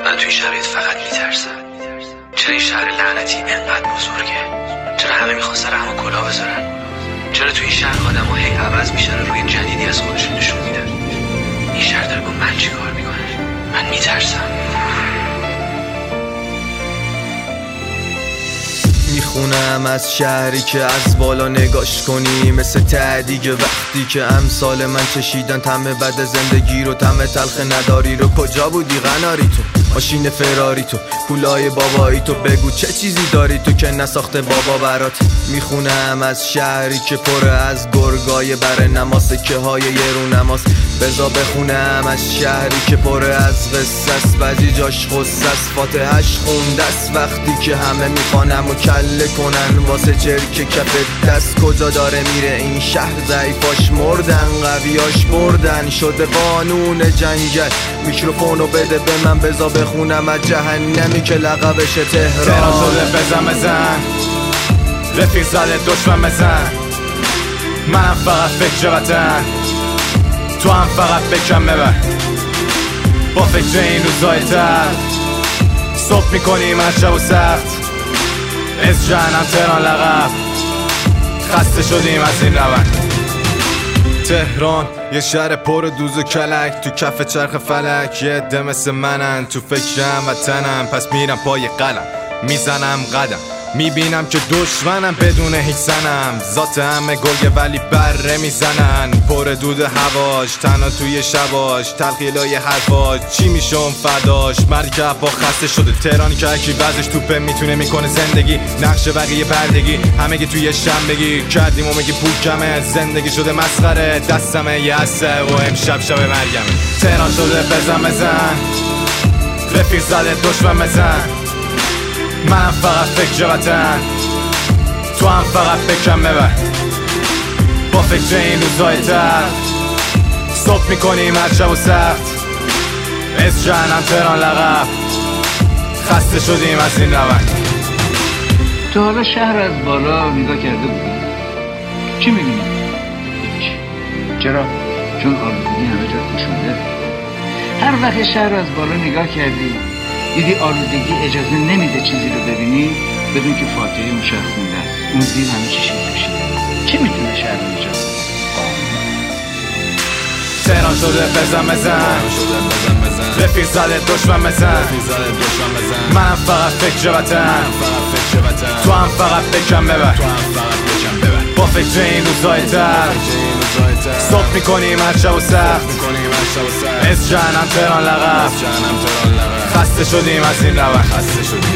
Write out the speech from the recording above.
من توی شرایط فقط میترسم. چرا این شهر لعنتی انقدر بزرگه؟ چرا همه میخواستن همه کلاه بذارن؟ چرا توی این شهر آدم ها هی عوض میشن و روی جدیدی از خودشون نشون میدن؟ این شهر داره با من چی کار میکنه؟ من میترسم. میخونم از شهری که از بالا نگاش کنی، مثل تعدیگ وقتی که امثال من چشیدن طعم بد زندگی رو، طعم تلخ نداری رو. کجا بودی قناری تو؟ ماشین فراری تو، پولای بابایی تو، بگو چه چیزی داری تو که نساخته بابا برات. میخونم از شهری که پر از گرگای بر نماز، که های یه رو نماز. بزا بخونم از شهری که پر از قصص، بعضی جاش خصص فاتحش خوندست. وقتی که همه میخوانم و کله کنن واسه چرک کف دست. کجا داره میره این شهر؟ ضعیفاش مردن، قویاش بردن، شده قانون جنگل. میکروفونو بده به من، بزا بخونم از جهنمی که لقبش تهران شده. بزن رفیق زده دشمن بزن، منم فقط فکر وطن، تو هم فقط بکن ببر. با فکر این روزای تر صبح میکنیم از شب و سخت، از جهنم تهران لقب. خسته شدیم از این روند. تهران یه شهر پر دوز و کلک، تو کف چرخ فلک. یه عده مثل منن، تو فکرم وطنم، پس میرم پای قلم، میزنم قدم. میبینم که دشمنم بدون هیچ سنم، ذات همه گلگه ولی بره میزنن. پر دود هواش، تنها توی شباش، تلخیلای حرفاش، چی میشم فداش. مردی که با خسته شده، تهرانی که هرکی وزش توپه میتونه میکنه زندگی. نقش بقیه پردگی، همه گی توی شنبگی کردیم و میگی پول کمه. زندگی شده مسخره، دستمه یه عصه و امشب شب مرگمه. تهران شده بزن رفیق زده دشمن بزن، منم فقط فکر وطن، تو هم فقط بکن ببر. با فکر این روزای تر صبح میکنیم هر شب و سخت، از جهنم تهران لقب. خسته شدیم از این روند. تو حالا شهر از بالا نگاه کرده بودی؟ چی میبینی؟ هیچ. چرا؟ چون آلودگی همه جا پوشونده. هر وقت شهر از بالا نگاه کردی دیدی آلودگی اجازه نمیده چیزی رو ببینی، بدون که فاتحه موشک خونده است. اون زیر همه چی شیر کشیده. چه میتونه شهر رو ایجاد کنه؟ تهران شده بزن رفیق زده دشمن بزن، منم فقط فکر وطن، تو هم فقط بکن ببر. با فکر این روزای تر صبح میکنیم هر شب و سخت، از جهنم تهران لقب. خسته شدیم از این روند.